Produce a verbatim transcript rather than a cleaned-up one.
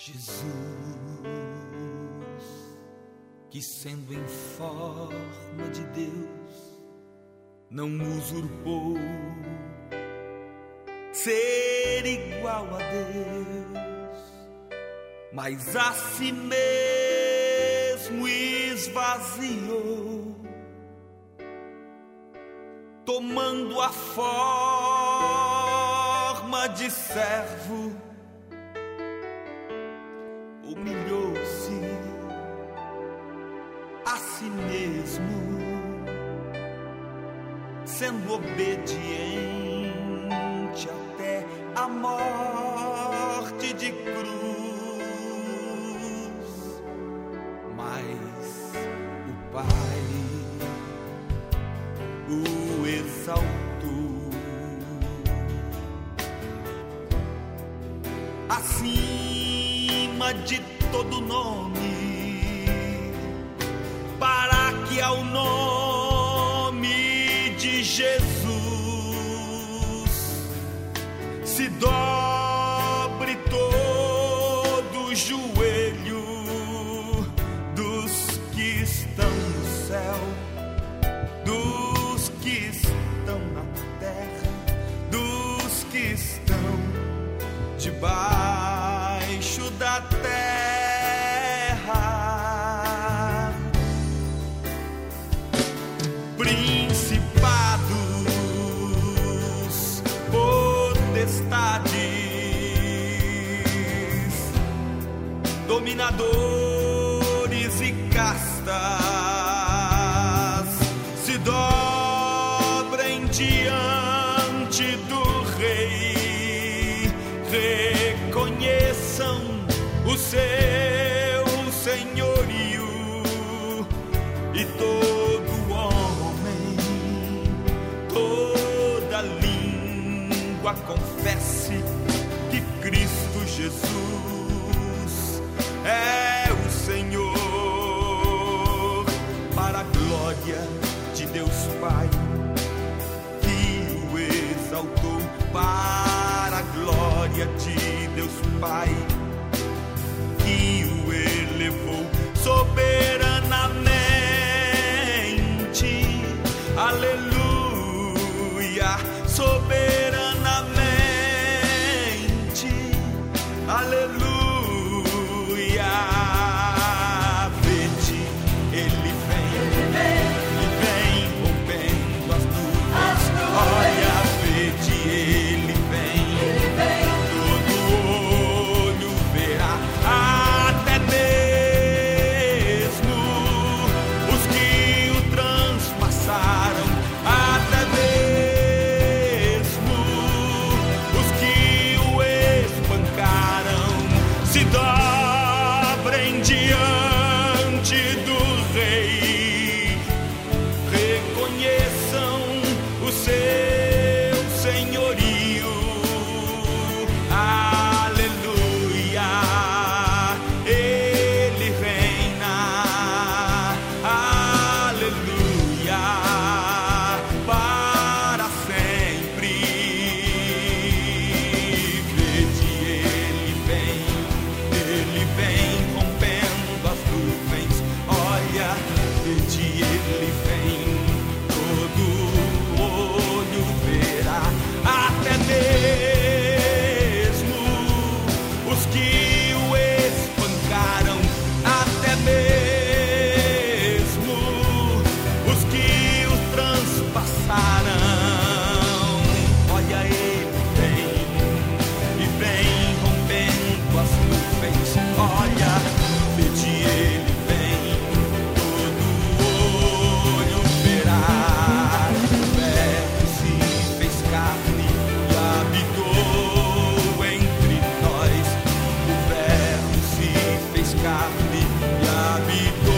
Jesus, que sendo em forma de Deus, não usurpou ser igual a Deus, mas a si mesmo esvaziou, tomando a forma de servo, humilhou-se a si mesmo, sendo obediente até a morte de cruz. Mas o Pai o exaltou, acima de todo nome, para que ao nome de Jesus se dobre todo o joelho dos que estão no céu, dos que estão na terra, dos que estão debaixo da terra. Principados, potestades, dominadores e castas se dobrem diante do Rei, reconheçam o seu senhorio, e todo homem, toda língua confesse que Cristo Jesus é o Senhor, para a glória de Deus Pai, que o exaltou, para a glória de Deus Pai, que o elevou soberanamente. Aleluia, soberanamente. Aleluia. Vede, ele vem, ele vem, ele vem rompendo as nuvens. Olha, vede, ele vem, ele vem, todo olho verá, até mesmo os que o transpassaram, até mesmo os que o espancaram, se dobrem diante do Rei, reconheçam o seu senhorio. Aleluia, ele reina. Aleluia, para sempre. Vede, ele vem, ele vem rompendo as nuvens. Olha, vede, ele vem, todo olho verá, até mesmo os que o espancaram, até mesmo os que o transpassaram. Olha, ele vem, e vem rompendo as nuvens. Olha, vede, ele vem, todo olho verá. O Verbo se fez carne e habitou entre nós. O Verbo se fez carne e habitou